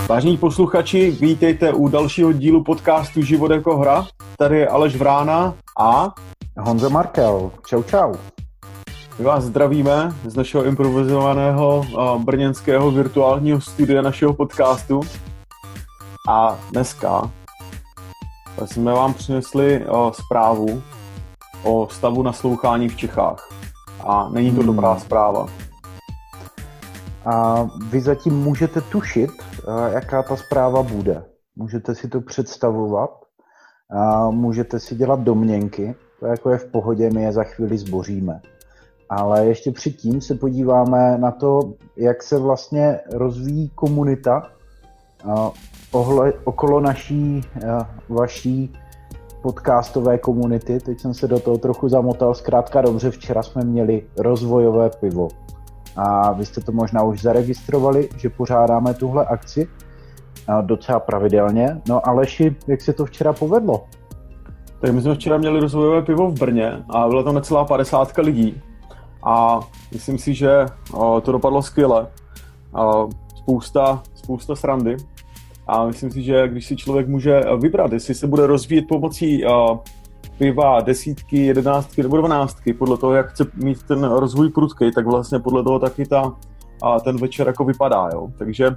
Vážení posluchači, vítejte u dalšího dílu podcastu Život jako hra. Tady je Aleš Vrána a Honza Markel. Čau, čau. My vás zdravíme z našeho improvizovaného brněnského virtuálního studia našeho podcastu. A dneska jsme vám přinesli zprávu o stavu naslouchání v Čechách. A není to dobrá zpráva. A vy zatím můžete tušit, jaká ta zpráva bude. Můžete si to představovat, můžete si dělat domněnky, to jako je v pohodě, my je za chvíli zboříme. Ale ještě předtím se podíváme na to, jak se vlastně rozvíjí komunita okolo vaší podcastové komunity. Teď jsem se do toho trochu zamotal, zkrátka dobře, včera jsme měli rozvojové pivo. A vy jste to možná už zaregistrovali, že pořádáme tuhle akci docela pravidelně. No Aleši, jak se to včera povedlo? Tak my jsme včera měli rozvojové pivo v Brně a byla tam necelá 50 lidí. A myslím si, že to dopadlo skvěle. Spousta srandy. A myslím si, že když si člověk může vybrat, jestli se bude rozvíjet pomocí piva 10, 11 nebo 12, podle toho, jak chce mít ten rozvoj prudkej, tak vlastně podle toho taky ten večer jako vypadá. Jo. Takže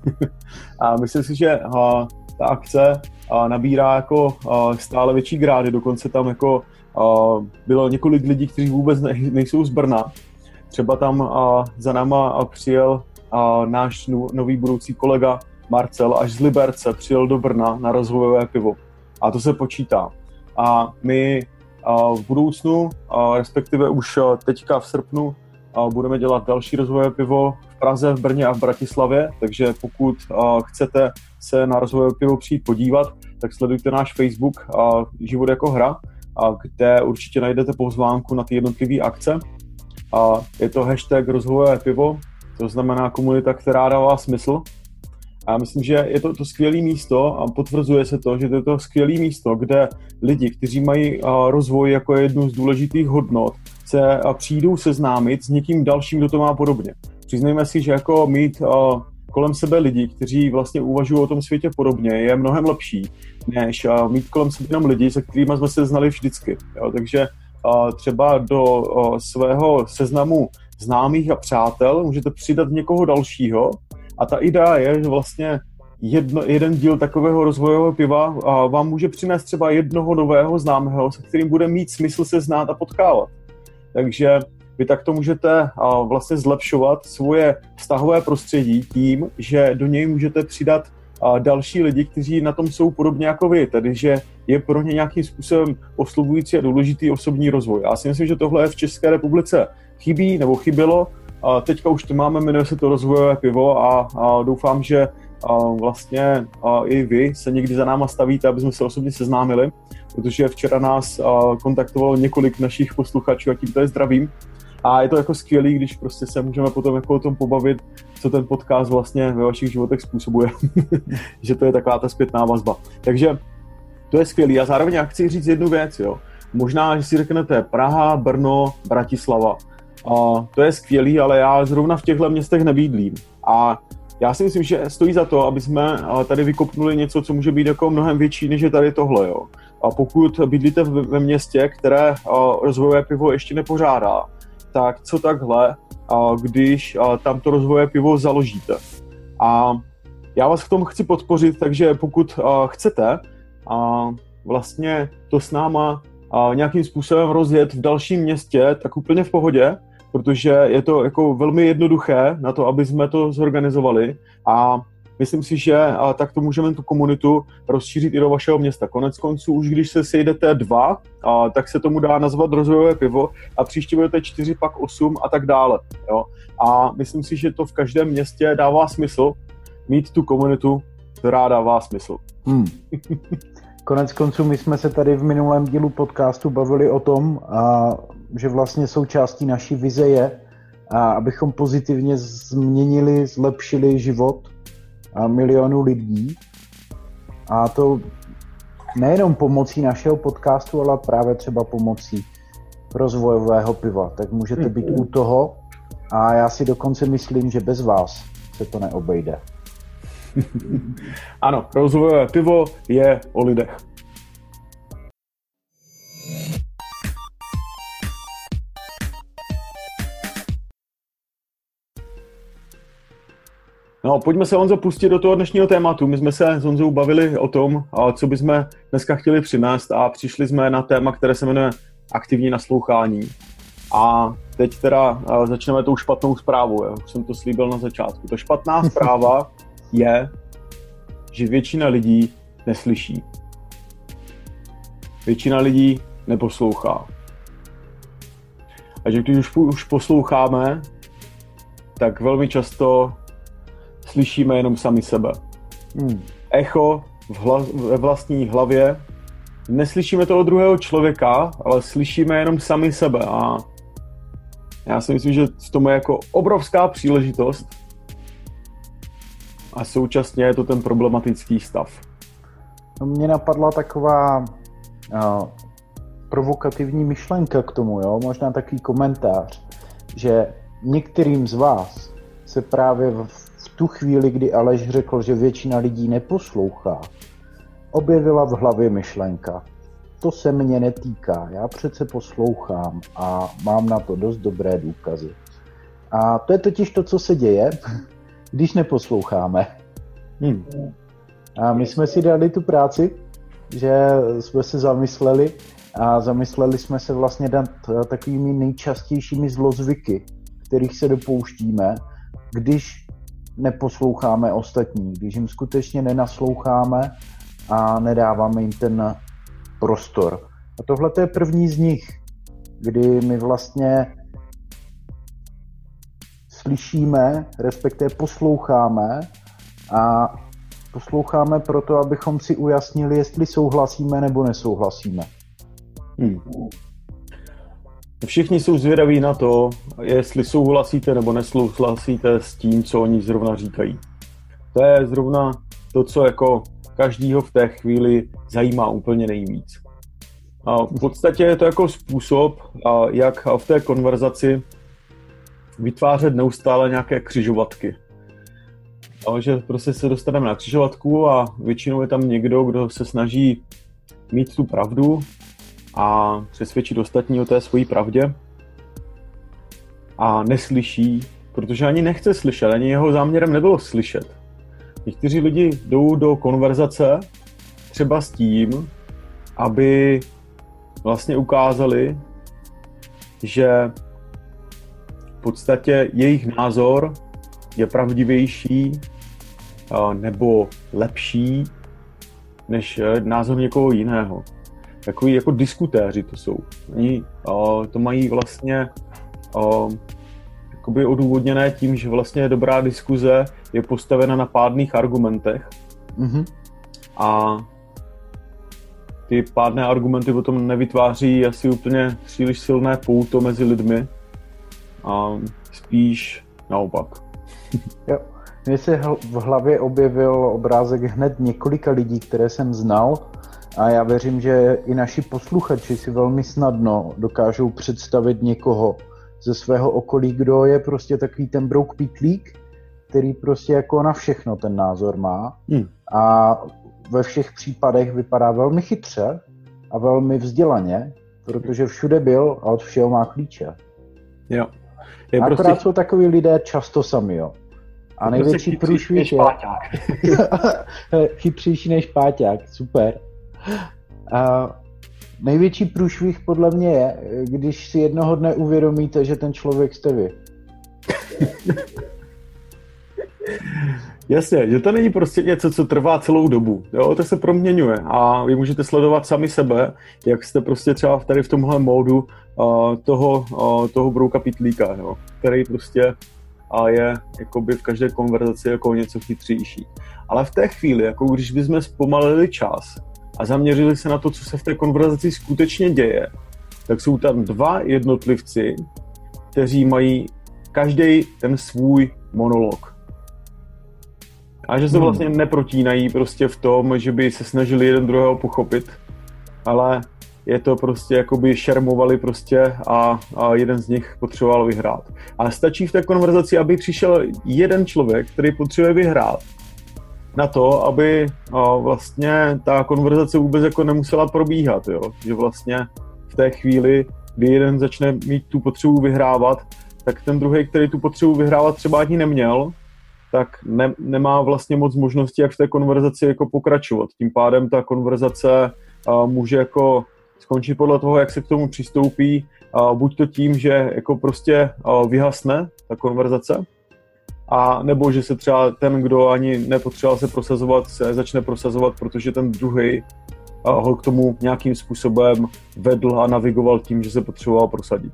a myslím si, že ta akce nabírá jako stále větší grády, dokonce tam jako bylo několik lidí, kteří vůbec nejsou z Brna. Třeba tam za náma přijel náš nový budoucí kolega Marcel, až z Liberce přijel do Brna na rozvojové pivo. A to se počítá. A my v budoucnu, respektive už teďka v srpnu, budeme dělat další rozvojové pivo v Praze, v Brně a v Bratislavě, takže pokud chcete se na rozvojové pivo přijít podívat, tak sledujte náš Facebook Život jako hra, kde určitě najdete pozvánku na ty jednotlivé akce. Je to hashtag rozvojové pivo, to znamená komunita, která dává smysl. A myslím, že je to skvělé místo a potvrzuje se to, že to je to skvělé místo, kde lidi, kteří mají rozvoj jako jednu z důležitých hodnot, se přijdou seznámit s někým dalším, kdo to má podobně. Přiznejme si, že jako mít kolem sebe lidi, kteří vlastně uvažují o tom světě podobně, je mnohem lepší, než mít kolem sebe jenom lidi, se kterými jsme se znali vždycky. Jo? Takže třeba do svého seznamu známých a přátel můžete přidat někoho dalšího. A ta idea je, že vlastně jeden díl takového rozvojového piva vám může přinést třeba jednoho nového známého, se kterým bude mít smysl se znát a potkávat. Takže vy takto můžete vlastně zlepšovat svoje vztahové prostředí tím, že do něj můžete přidat další lidi, kteří na tom jsou podobně jako vy, tedy že je pro ně nějakým způsobem oslovující a důležitý osobní rozvoj. Já si myslím, že tohle v České republice chybí nebo chybělo. Teďka už to máme, jmenuje se to rozvojové pivo a doufám, že vlastně i vy se někdy za náma stavíte, aby jsme se osobně seznámili, protože včera nás kontaktovalo několik našich posluchačů a tímto je zdravím. A je to jako skvělý, když prostě se můžeme potom jako o tom pobavit, co ten podcast vlastně ve vašich životech způsobuje. Že to je taková ta zpětná vazba. Takže to je skvělý. A zároveň já chci říct jednu věc. Jo. Možná, že si řeknete Praha, Brno, Bratislava. To je skvělý, ale já zrovna v těchto městech nebydlím. A já si myslím, že stojí za to, aby jsme tady vykopnuli něco, co může být jako mnohem větší, než je tady tohle. Jo. A pokud bydlíte ve městě, které rozvojové pivo ještě nepořádá, tak co takhle, když tam to rozvojové pivo založíte. A já vás v tom chci podpořit, takže pokud chcete vlastně to s náma nějakým způsobem rozjet v dalším městě, tak úplně v pohodě, protože je to jako velmi jednoduché na to, aby jsme to zorganizovali a myslím si, že takto můžeme tu komunitu rozšířit i do vašeho města. Konec konců, už když se sejdete 2, tak se tomu dá nazvat rozvojové pivo a příště budete 4, pak 8 a tak dále. Jo? A myslím si, že to v každém městě dává smysl mít tu komunitu, která dává smysl. Konec konců my jsme se tady v minulém dílu podcastu bavili o tom, že vlastně součástí naší vize je, abychom pozitivně změnili, zlepšili život milionů lidí. A to nejenom pomocí našeho podcastu, ale právě třeba pomocí rozvojového piva. Tak můžete být u toho a já si dokonce myslím, že bez vás se to neobejde. Ano, rozvojové pivo je o lidech. No, pojďme se, Honzo, pustit do toho dnešního tématu. My jsme se s Honzou bavili o tom, co bychom dneska chtěli přinést a přišli jsme na téma, které se jmenuje aktivní naslouchání. A teď teda začneme tou špatnou zprávou. Už jsem to slíbil na začátku. Ta špatná zpráva je, že většina lidí neslyší. Většina lidí neposlouchá. A že když už posloucháme, tak velmi často slyšíme jenom sami sebe. Echo ve vlastní hlavě. Neslyšíme toho druhého člověka, ale slyšíme jenom sami sebe. A já si myslím, že v tom je jako obrovská příležitost a současně je to ten problematický stav. Mně napadla taková provokativní myšlenka k tomu, jo? Možná takový komentář, že některým z vás se právě v tu chvíli, kdy Aleš řekl, že většina lidí neposlouchá, objevila v hlavě myšlenka. To se mě netýká, já přece poslouchám a mám na to dost dobré důkazy. A to je totiž to, co se děje, když neposloucháme. A my jsme si dali tu práci, že jsme se zamysleli jsme se vlastně nad takovými nejčastějšími zlozvyky, kterých se dopouštíme, když neposloucháme ostatní, když jim skutečně nenasloucháme a nedáváme jim ten prostor. A tohle je první z nich, kdy my vlastně slyšíme, respektive posloucháme a posloucháme proto, abychom si ujasnili, jestli souhlasíme nebo nesouhlasíme. Všichni jsou zvědaví na to, jestli souhlasíte nebo nesouhlasíte s tím, co oni zrovna říkají. To je zrovna to, co jako každýho v té chvíli zajímá úplně nejvíc. A v podstatě je to jako způsob, jak v té konverzaci vytvářet neustále nějaké křižovatky. že prostě se dostaneme na křižovatku a většinou je tam někdo, kdo se snaží mít tu pravdu a přesvědčit ostatní o té svojí pravdě a neslyší, protože ani nechce slyšet, ani jeho záměrem nebylo slyšet. Někteří lidi jdou do konverzace třeba s tím, aby vlastně ukázali, že v podstatě jejich názor je pravdivější nebo lepší než názor někoho jiného. Takový jako diskutéři to jsou. Oni to mají vlastně jakoby odůvodněné tím, že vlastně dobrá diskuze je postavena na pádných argumentech. Mm-hmm. A ty pádné argumenty potom nevytváří asi úplně příliš silné pouto mezi lidmi a spíš naopak. Jo. Mně se v hlavě objevil obrázek hned několika lidí, které jsem znal, a já věřím, že i naši posluchači si velmi snadno dokážou představit někoho ze svého okolí, kdo je prostě takový ten brouk pitlík, který prostě jako na všechno ten názor má a ve všech případech vypadá velmi chytře a velmi vzdělaně, protože všude byl a od všeho má klíče. Jo. Akorát prostě... jsou takový lidé často sami, jo. A největší průšvih je... Chytřejší než páťák, super. A největší průšvih podle mě je, když si jednoho dne uvědomíte, že ten člověk jste vy. Jasně, že to není prostě něco, co trvá celou dobu. Jo? To se proměňuje a vy můžete sledovat sami sebe, jak jste prostě třeba tady v tomhle módu toho brouka pitlíka, jo? Který prostě je jakoby v každé konverzaci jako něco chytřejší. Ale v té chvíli, jako když bychom zpomalili čas a zaměřili se na to, co se v té konverzaci skutečně děje, tak jsou tam dva jednotlivci, kteří mají každý ten svůj monolog. A že se vlastně neprotínají prostě v tom, že by se snažili jeden druhého pochopit, ale je to prostě jakoby šermovali prostě a jeden z nich potřeboval vyhrát. A stačí v té konverzaci, aby přišel jeden člověk, který potřebuje vyhrát na to, aby vlastně ta konverzace vůbec jako nemusela probíhat, jo? Že vlastně v té chvíli, kdy jeden začne mít tu potřebu vyhrávat, tak ten druhý, který tu potřebu vyhrávat třeba ani neměl, tak nemá vlastně moc možností, jak v té konverzaci jako pokračovat. Tím pádem ta konverzace může jako skončit podle toho, jak se k tomu přistoupí, buď to tím, že jako prostě vyhasne ta konverzace, a nebo že se třeba ten, kdo ani nepotřeboval se prosazovat, se začne prosazovat, protože ten druhý ho k tomu nějakým způsobem vedl a navigoval tím, že se potřeboval prosadit.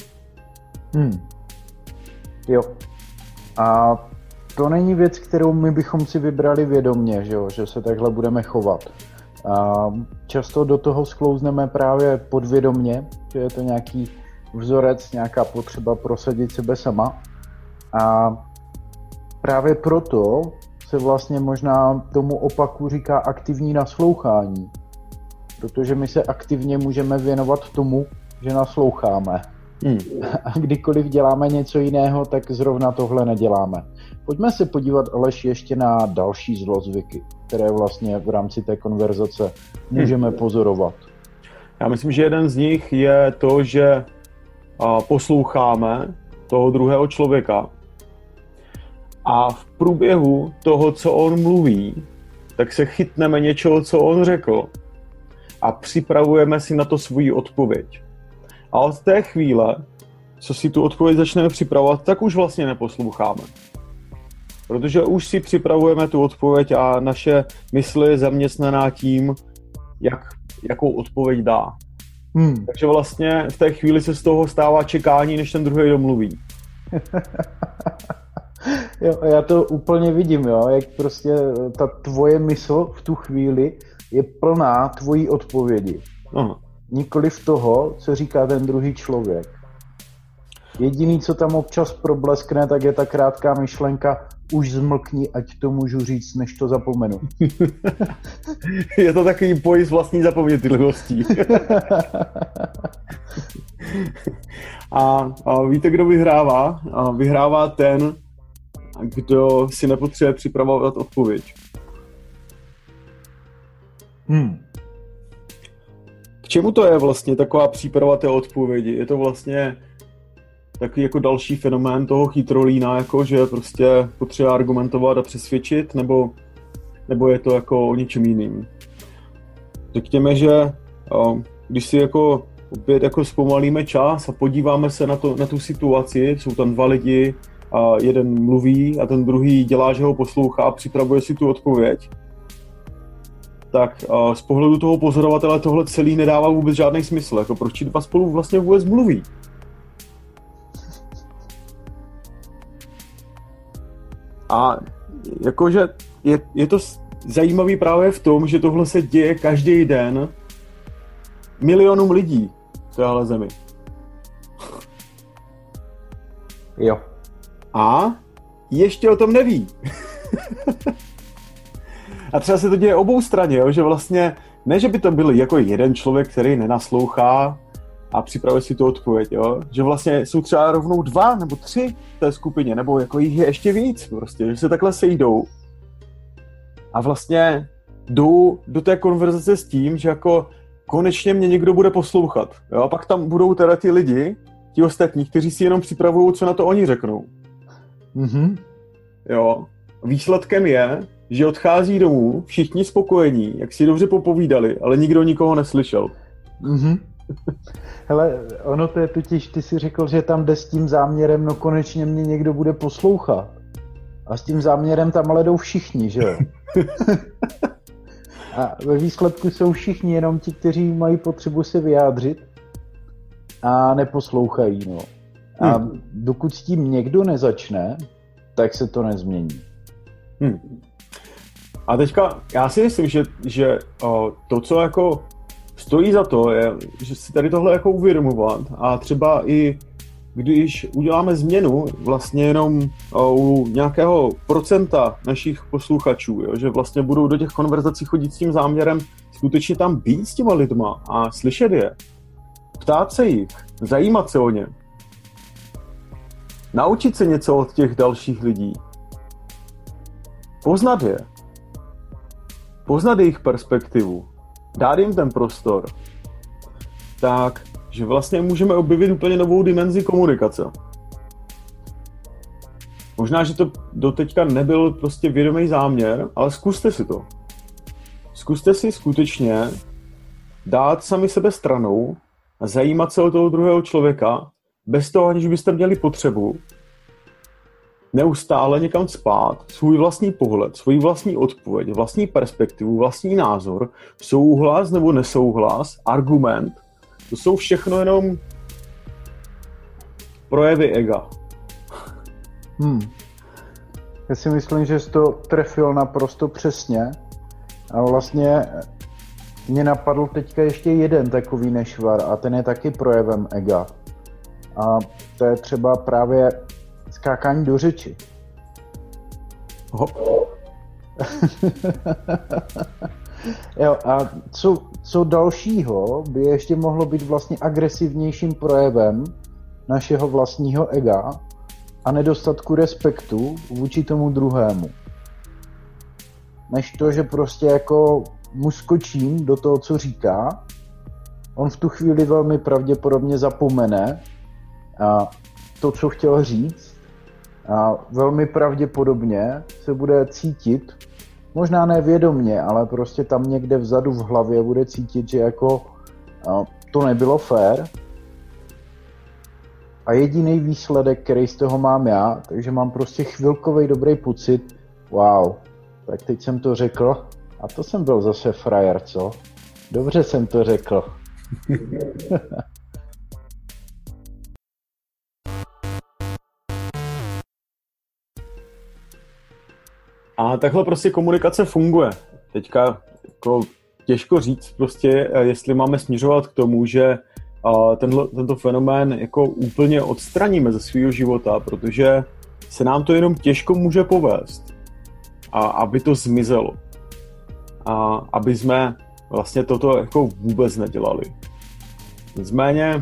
Jo. A to není věc, kterou my bychom si vybrali vědomě, že se takhle budeme chovat. A často do toho sklouzneme právě podvědomě, že je to nějaký vzorec, nějaká potřeba prosadit sebe sama. A právě proto se vlastně možná tomu opaku říká aktivní naslouchání. Protože my se aktivně můžeme věnovat tomu, že nasloucháme. A kdykoliv děláme něco jiného, tak zrovna tohle neděláme. Pojďme se podívat, Aleš, ještě na další zlozvyky, které vlastně v rámci té konverzace můžeme pozorovat. Já myslím, že jeden z nich je to, že posloucháme toho druhého člověka a v průběhu toho, co on mluví, tak se chytneme něčeho, co on řekl a připravujeme si na to svou odpověď. A od té chvíle, co si tu odpověď začneme připravovat, tak už vlastně neposloucháme. Protože už si připravujeme tu odpověď a naše mysl je zaměstnaná tím, jakou odpověď dá. Takže vlastně v té chvíli se z toho stává čekání, než ten druhý domluví. Jo, já to úplně vidím, jo, jak prostě ta tvoje mysl v tu chvíli je plná tvojí odpovědi. Aha. Nikoliv toho, co říká ten druhý člověk. Jediný, co tam občas probleskne, tak je ta krátká myšlenka, už zmlkni, ať to můžu říct, než to zapomenu. Je to takový boj s vlastní zapovědlivostí. A víte, kdo vyhrává? Vyhrává ten, kdo si nepotřebuje připravovat odpověď. K čemu to je vlastně taková příprava té odpovědi? Je to vlastně takový jako další fenomén toho chytrolína, jako že prostě potřeba argumentovat a přesvědčit, nebo je to jako o něčem jiným? Řekněme, že když si jako opět jako zpomalíme čas a podíváme se na tu situaci, jsou tam dva lidi, a jeden mluví a ten druhý dělá, že ho poslouchá a připravuje si tu odpověď, tak z pohledu toho pozorovatele tohle celý nedává vůbec žádný smysl. Jako proč ti dva spolu vlastně vůbec mluví? A jakože je to zajímavý právě v tom, že tohle se děje každý den milionům lidí v téhle zemi. Jo. A ještě o tom neví. A třeba se to děje obou straně, jo? Že vlastně, ne, že by to byl jako jeden člověk, který nenaslouchá a připravuje si tu odpověď, jo? Že vlastně jsou třeba rovnou 2 nebo 3 v té skupině, nebo jako jich je ještě víc, prostě, že se takhle sejdou a vlastně jdou do té konverzace s tím, že jako konečně mě někdo bude poslouchat, jo? A pak tam budou teda ty lidi, ti ostatní, kteří si jenom připravují, co na to oni řeknou. Jo. Výsledkem je, že odchází domů všichni spokojení, jak si dobře popovídali, ale nikdo nikoho neslyšel. Hele, ono to je totiž, ty si řekl, že tam jde s tím záměrem, no konečně mě někdo bude poslouchat. A s tím záměrem tam ale jdou všichni, že jo? A ve výsledku jsou všichni jenom ti, kteří mají potřebu se vyjádřit a neposlouchají, no. A dokud s tím někdo nezačne, tak se to nezmění. A teďka, já si myslím, že to, co jako stojí za to, je, že si tady tohle jako uvědomovat a třeba i když uděláme změnu vlastně jenom u nějakého procenta našich posluchačů, jo, že vlastně budou do těch konverzací chodit s tím záměrem skutečně tam být s těma lidma a slyšet je, ptát se jich, zajímat se o ně, naučit se něco od těch dalších lidí, poznat je, poznat jejich perspektivu, dát jim ten prostor, tak, že vlastně můžeme objevit úplně novou dimenzi komunikace. Možná, že to doteďka nebyl prostě vědomý záměr, ale zkuste si to. Zkuste si skutečně dát sami sebe stranou a zajímat se o toho druhého člověka bez toho, aniž byste měli potřebu neustále někam spát, svůj vlastní pohled, svůj vlastní odpověď, vlastní perspektivu, vlastní názor, souhlas nebo nesouhlas, argument. To jsou všechno jenom projevy ega. Já si myslím, že jsi to trefil naprosto přesně. A vlastně mě napadl teďka ještě jeden takový nešvar a ten je taky projevem ega. A to je třeba právě skákání do řeči. Hop. Jo, a co dalšího by ještě mohlo být vlastně agresivnějším projevem našeho vlastního ega a nedostatku respektu vůči tomu druhému. Než to, že prostě jako mu skočím do toho, co říká, on v tu chvíli velmi pravděpodobně zapomene to, co chtěl říct, a velmi pravděpodobně se bude cítit, možná nevědomně, ale prostě tam někde vzadu v hlavě bude cítit, že jako to nebylo fér. A jediný výsledek, který z toho mám já, takže mám prostě chvilkový dobrý pocit, wow, tak teď jsem to řekl a to jsem byl zase frajer, co? Dobře jsem to řekl. A takhle prostě komunikace funguje. Teďka jako těžko říct prostě, jestli máme směřovat k tomu, že tento fenomén jako úplně odstraníme ze svého života, protože se nám to jenom těžko může povést, aby to zmizelo. A aby jsme vlastně toto jako vůbec nedělali. Nicméně,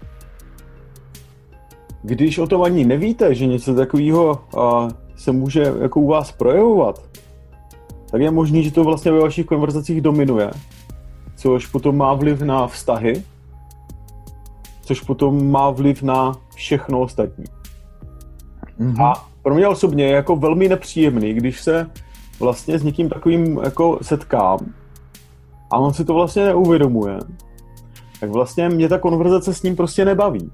když o tom ani nevíte, že něco takového se může jako u vás projevovat, tak je možný, že to vlastně ve vašich konverzacích dominuje, což potom má vliv na vztahy, což potom má vliv na všechno ostatní. Mm-hmm. A pro mě osobně je jako velmi nepříjemný, když se vlastně s někým takovým jako setkám a on si to vlastně neuvědomuje, tak vlastně mě ta konverzace s ním prostě nebaví.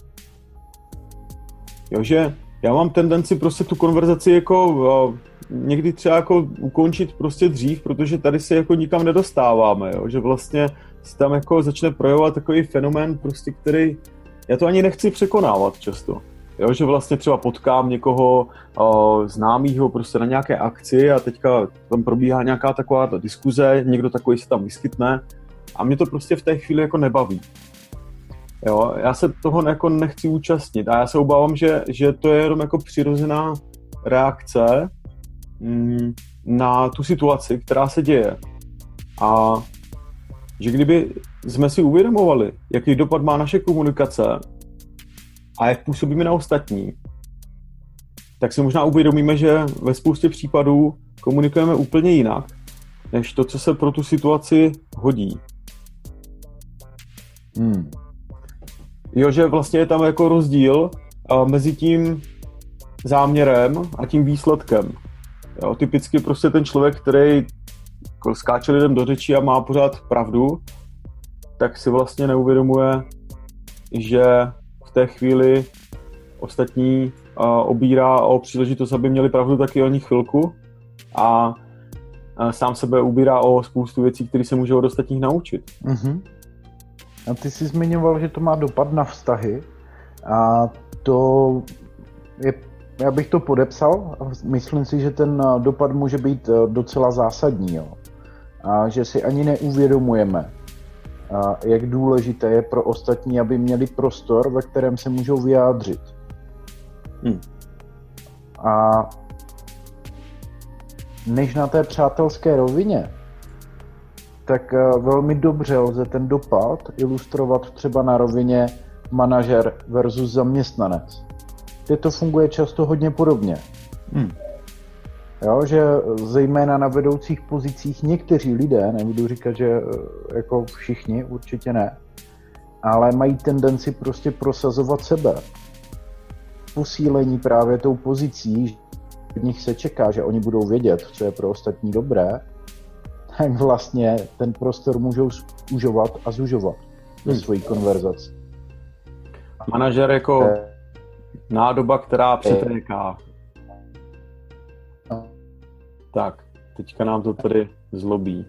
Jo, že já mám tendenci prostě tu konverzaci jako někdy třeba jako ukončit prostě dřív, protože tady se jako nikam nedostáváme, jo? Že vlastně se tam jako začne projevovat takový fenomén prostě, který já to ani nechci překonávat často. Jo? Že vlastně třeba potkám někoho známýho prostě na nějaké akci a teďka tam probíhá nějaká taková diskuze, někdo takový se tam vyskytne a mě to prostě v té chvíli jako nebaví. Jo, já se toho jako nechci účastnit a já se obávám, že to je jenom jako přirozená reakce na tu situaci, která se děje. A že kdyby jsme si uvědomovali, jaký dopad má naše komunikace a jak působíme na ostatní, tak si možná uvědomíme, že ve spoustě případů komunikujeme úplně jinak, než to, co se pro tu situaci hodí. Jo, že vlastně je tam jako rozdíl mezi tím záměrem a tím výsledkem. Jo, typicky prostě ten člověk, který jako skáče lidem do řeči a má pořád pravdu, tak si vlastně neuvědomuje, že v té chvíli ostatní obírá o příležitost, aby měli pravdu taky o nich chvilku a sám sebe ubírá o spoustu věcí, které se může od ostatních naučit. Mm-hmm. A ty jsi zmiňoval, že to má dopad na vztahy a to je, já bych to podepsal, myslím si, že ten dopad může být docela zásadní, jo. A že si ani neuvědomujeme, jak důležité je pro ostatní, aby měli prostor, ve kterém se můžou vyjádřit. A než na té přátelské rovině, tak velmi dobře lze ten dopad ilustrovat třeba na rovině manažer versus zaměstnanec. Kde to funguje často hodně podobně. Jo, že zejména na vedoucích pozicích někteří lidé, nebudu říkat, že jako všichni, určitě ne, ale mají tendenci prostě prosazovat sebe. Posílení právě tou pozicí, od nich se čeká, že oni budou vědět, co je pro ostatní dobré, tak vlastně ten prostor můžou zužovat a zužovat ve svojí konverzaci. Manažer jako nádoba, která přetéká. Tak, teďka nám to tady zlobí.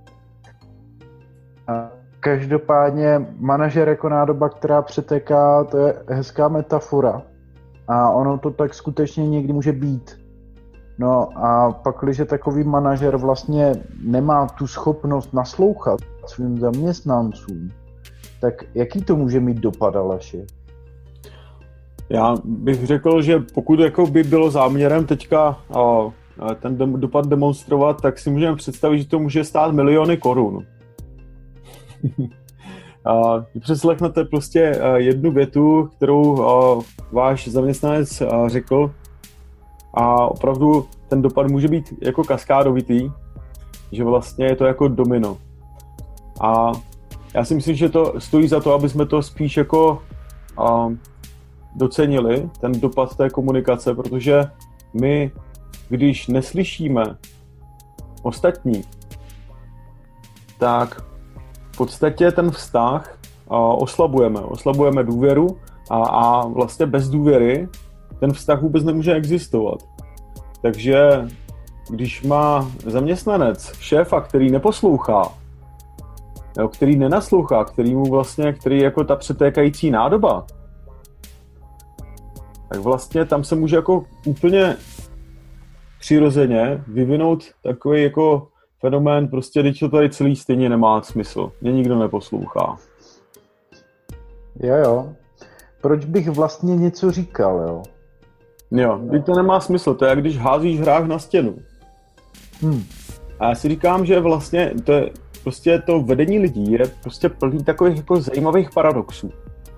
Každopádně manažer jako nádoba, která přetéká, to je hezká metafora. A ono to tak skutečně někdy může být. No a pak, když takový manažer vlastně nemá tu schopnost naslouchat svým zaměstnancům, tak jaký to může mít dopad, Aleši? Já bych řekl, že pokud jako by bylo záměrem teďka ten dopad demonstrovat, tak si můžeme představit, že to může stát miliony korun. Přeslechnete prostě jednu větu, kterou váš zaměstnanec řekl, a opravdu ten dopad může být jako kaskádovitý, že vlastně je to jako domino. A já si myslím, že to stojí za to, aby jsme to spíš jako docenili, ten dopad té komunikace, protože my, když neslyšíme ostatní, tak v podstatě ten vztah oslabujeme důvěru a vlastně bez důvěry ten vztah vůbec nemůže existovat. Takže když má zaměstnanec šéfa, který neposlouchá, který nenaslouchá, který je jako ta přetékající nádoba, tak vlastně tam se může jako úplně přirozeně vyvinout takový jako fenomén, prostě když to tady celý stejně nemá smysl. Mě nikdo neposlouchá. Jo. Proč bych vlastně něco říkal, jo? Jo, když to nemá smysl, to je jak když házíš hrách na stěnu. A já si říkám, že vlastně to je, prostě to vedení lidí je prostě plný takových jako zajímavých paradoxů.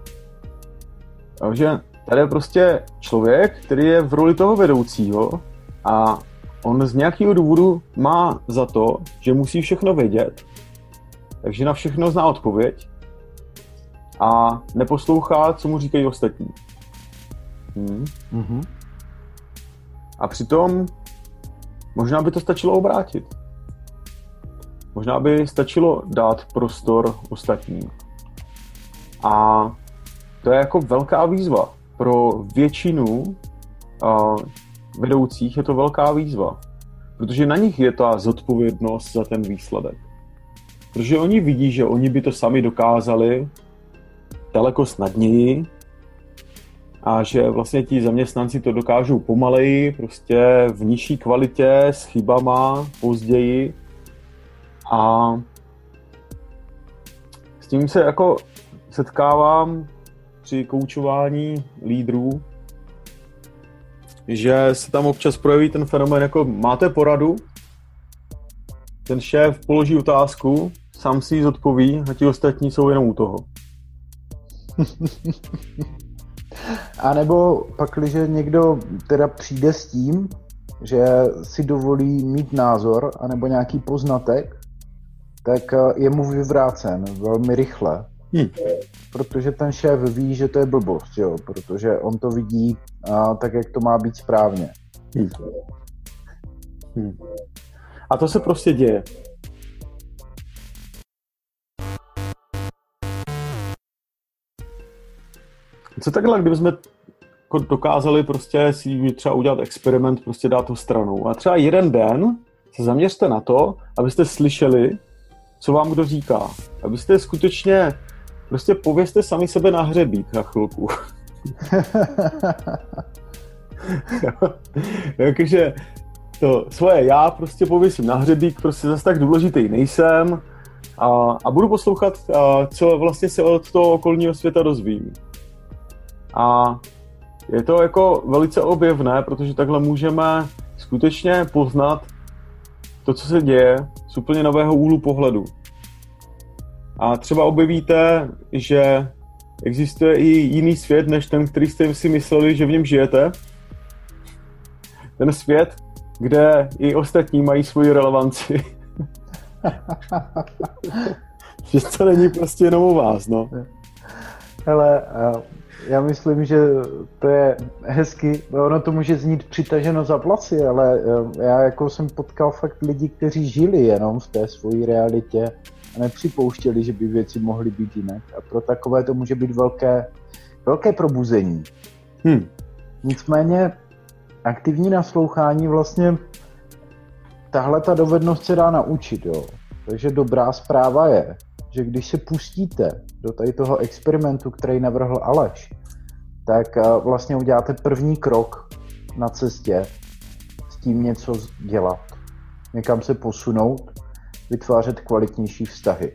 Takže tady je prostě člověk, který je v roli toho vedoucího a on z nějakého důvodu má za to, že musí všechno vědět, takže na všechno zná odpověď a neposlouchá, co mu říkají ostatní. A přitom možná by to stačilo obrátit. Možná by stačilo dát prostor ostatním. A to je jako velká výzva. Pro většinu vedoucích je to velká výzva. Protože na nich je ta zodpovědnost za ten výsledek. Protože oni vidí, že oni by to sami dokázali daleko snadněji a že vlastně ti zaměstnanci to dokážou pomaleji, prostě v nižší kvalitě, s chybama, později. A s tím se jako setkávám při koučování lídrů, že se tam občas projeví ten fenomén, jako máte poradu, ten šéf položí otázku, sám si ji zodpoví a ti ostatní jsou jenom u toho. A nebo pak, když někdo teda přijde s tím, že si dovolí mít názor anebo nějaký poznatek, tak je mu vyvrácen velmi rychle. Protože ten šéf ví, že to je blbost, jo? Protože on to vidí tak, jak to má být správně. A to se prostě děje. Co takhle, kdybychom dokázali prostě si třeba udělat experiment, prostě dát to stranou. A třeba jeden den se zaměřte na to, abyste slyšeli, co vám kdo říká. Abyste skutečně prostě povězte sami sebe na hřebík na chvilku. Jakože to svoje já prostě pověsím na hřebík, prostě zase tak důležitý nejsem a budu poslouchat, co vlastně se od toho okolního světa dozvím. A je to jako velice objevné, protože takhle můžeme skutečně poznat to, co se děje z úplně nového úhlu pohledu. A třeba objevíte, že existuje i jiný svět, než ten, který jste si mysleli, že v něm žijete. Ten svět kde i ostatní mají svoji relevanci. Že to není prostě jenom u vás, no. Hele, já myslím, že to je hezky, ono to může znít přitaženo za vlasy, ale já jako jsem potkal fakt lidi, kteří žili jenom v té svojí realitě a nepřipouštěli, že by věci mohly být jinak. A pro takové to může být velké probuzení. Nicméně aktivní naslouchání vlastně tahle ta dovednost se dá naučit, jo. Takže dobrá zpráva je, že když se pustíte do tady toho experimentu, který navrhl Aleš, tak vlastně uděláte první krok na cestě s tím něco dělat. Někam se posunout, vytvářet kvalitnější vztahy.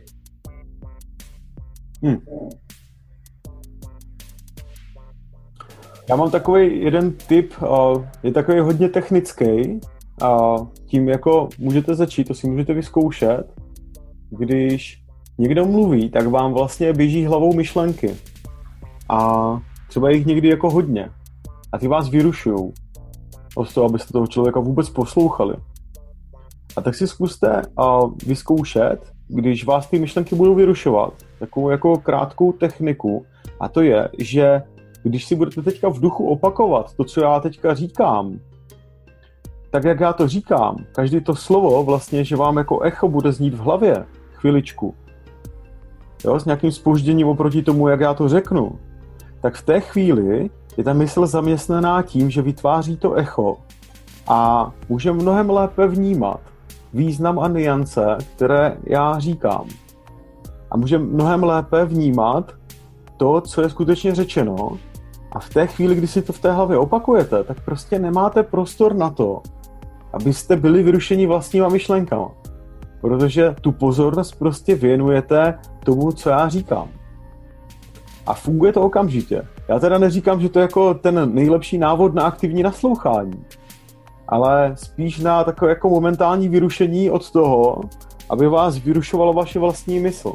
Já mám takový jeden tip, je takový hodně technický, a tím jako můžete začít, to si můžete vyzkoušet, když někdo mluví, tak vám vlastně běží hlavou myšlenky a třeba jich někdy jako hodně a ty vás vyrušujou od toho, abyste toho člověka vůbec poslouchali. A tak si zkuste vyzkoušet, když vás ty myšlenky budou vyrušovat, takovou jako krátkou techniku, a to je, že když si budete teďka v duchu opakovat to, co já teďka říkám, tak jak já to říkám, každý to slovo vlastně, že vám jako echo bude znít v hlavě chviličku, jo, s nějakým zpožděním oproti tomu, jak já to řeknu, tak v té chvíli je ta mysl zaměstnaná tím, že vytváří to echo a může mnohem lépe vnímat význam a nuance, které já říkám. A může mnohem lépe vnímat to, co je skutečně řečeno. A v té chvíli, kdy si to v té hlavě opakujete, tak prostě nemáte prostor na to, abyste byli vyrušeni vlastníma myšlenkama. Protože tu pozornost prostě věnujete tomu, co já říkám. A funguje to okamžitě. Já teda neříkám, že to je jako ten nejlepší návod na aktivní naslouchání, ale spíš na takové jako momentální vyrušení od toho, aby vás vyrušovalo vaše vlastní mysl.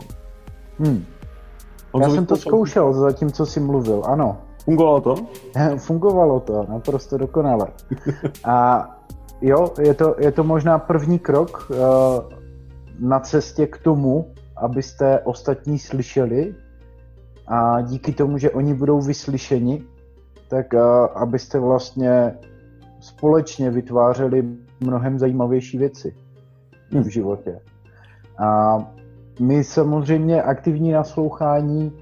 Já jsem to zkoušel zatím, co jsi mluvil, ano. Fungovalo to? Fungovalo to, naprosto dokonale. A jo, je to možná první krok na cestě k tomu, abyste ostatní slyšeli a díky tomu, že oni budou vyslyšeni, tak abyste vlastně společně vytvářeli mnohem zajímavější věci v životě. A my samozřejmě aktivní naslouchání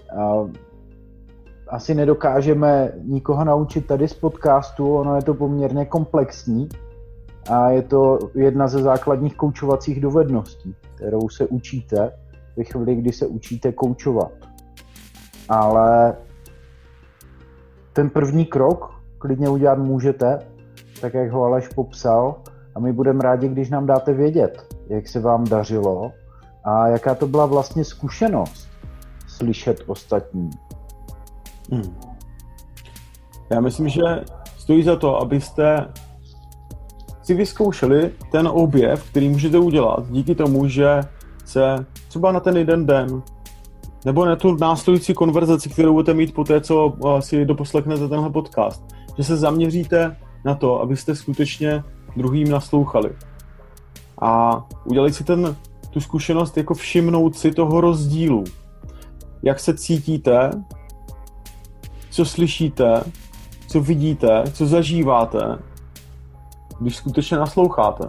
asi nedokážeme nikoho naučit tady z podcastu, ono je to poměrně komplexní a je to jedna ze základních koučovacích dovedností, kterou se učíte ve chvíli, kdy se učíte koučovat. Ale ten první krok klidně udělat můžete, tak jak ho Aleš popsal, a my budeme rádi, když nám dáte vědět, jak se vám dařilo a jaká to byla vlastně zkušenost slyšet ostatní. Já myslím, že stojí za to, abyste si vyzkoušeli ten objev, který můžete udělat díky tomu, že se třeba na ten jeden den nebo na tu následující konverzaci, kterou budete mít po té, co si doposlechnete tenhle podcast, že se zaměříte na to, abyste skutečně druhým naslouchali. A udělali si tu zkušenost jako všimnout si toho rozdílu. Jak se cítíte, co slyšíte, co vidíte, co zažíváte, když skutečně nasloucháte.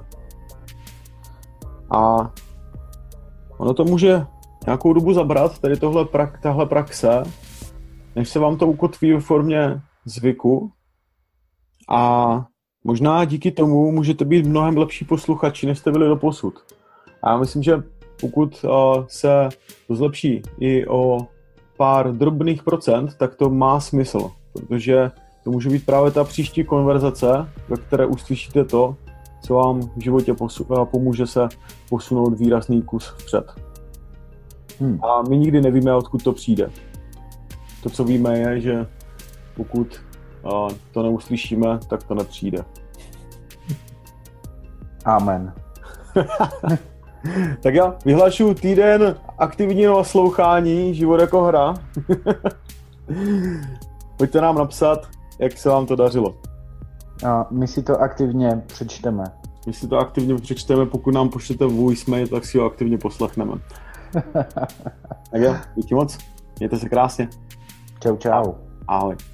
A ono to může nějakou dobu zabrat, tady tahle praxe, než se vám to ukotví ve formě zvyku. A možná díky tomu můžete být mnohem lepší posluchači, než jste byli doposud. A já myslím, že pokud se to zlepší i o pár drobných procent, tak to má smysl, protože to může být právě ta příští konverzace, ve které uslyšíte to, co vám v životě pomůže se posunout výrazný kus vpřed. A my nikdy nevíme, odkud to přijde. To, co víme, je, že pokud to neuslyšíme, tak to nepřijde. Amen. Tak já vyhlašuju týden aktivního naslouchání, život jako hra. Pojďte nám napsat, jak se vám to dařilo. A my si to aktivně přečteme. My si to aktivně přečteme, pokud nám pošlete voicemail, tak si ho aktivně poslechneme. Tak jo, díky moc. Mějte se krásně. Čau, čau. Ahoj.